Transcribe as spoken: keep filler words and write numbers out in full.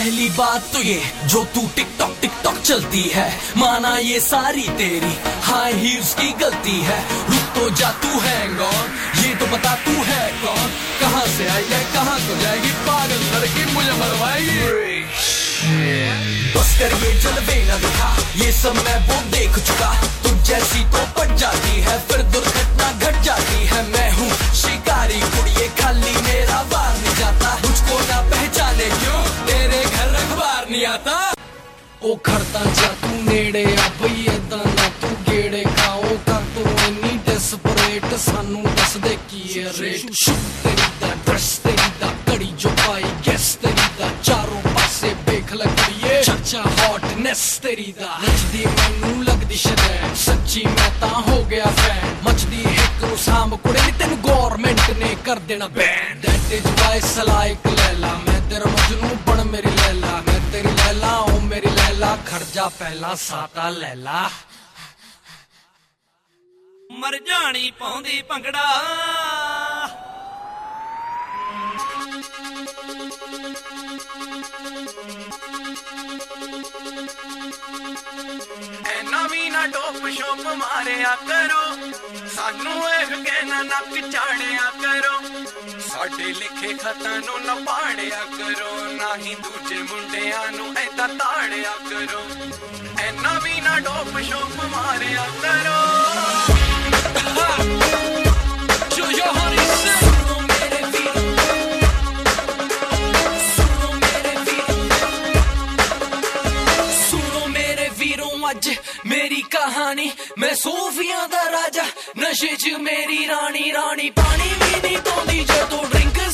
पहली बात तो ये जो तू टिकटॉक टिकटॉक चलती है, माना ये सारी तेरी हाई हील्स की गलती है। रुक तो जा तू हैंग ऑन, ये तो बता तू है कौन, कहाँ से आई है कहाँ को जाएगी, पागल लड़की मुझे मरवाएगी। बस कर ये जलवे न दिखा, ये सब मैं वो देख चुका। तुझ जैसी तो पट जाती है फिर दुर्घटना घट जाती है। मैं हूँ शिकारी कुड़िए, खाली मेरा बार नहीं जाता। मुझको ना पहचाने क्यों तेरे घर अखबार नहीं आता। ओ खड़ता जा तू नेड़े आ बई, ऐदा ना तू गेड़े खाओ कर तू इन्नी डेस्परेट, सानू दस दे की है रेट। शुभ तेरी दा ड्रेस तेरी दा कड़ी जो पाई गैस तेरी दा, चारों पासे बेख लगिए चर्चा हॉटनेस तेरी दा। नचदी मैनू लगदी शरैन, सच्ची मैं तां हो गया फैन। मचदी हिक नू साम कुड़े नी तेनू गवर्नमेंट ने कर देना बैन। दैट इज वाई सलाइक लैला, मैं तेरा मजनू बन मेरी लैला। मैं तेरी लैला ओ मेरी लैला, खर्जा पहला साता लैला। मर जानी पाउंदी भंगड़ा, ऐना भी ना टोप शोप मारिया करो, सानू एह कहना नक चाड़िया करो। साडे लिखे खतां नू ना पाड़िया करो, ना ही दूजे मुंडियां नू ऐदा ताड़िया करो। ऐना भी ना टोप शोप मारिया करो। जो यो हनी से सुनो मेरे वीर, सुनो मेरे वीर, सुनो मेरे वीरों अज मेरी कहानी। मैं सूफियां दा राजा, नशे च मेरी रानी। रानी पानी भी नहीं तोंदी जो तू ड्रिंक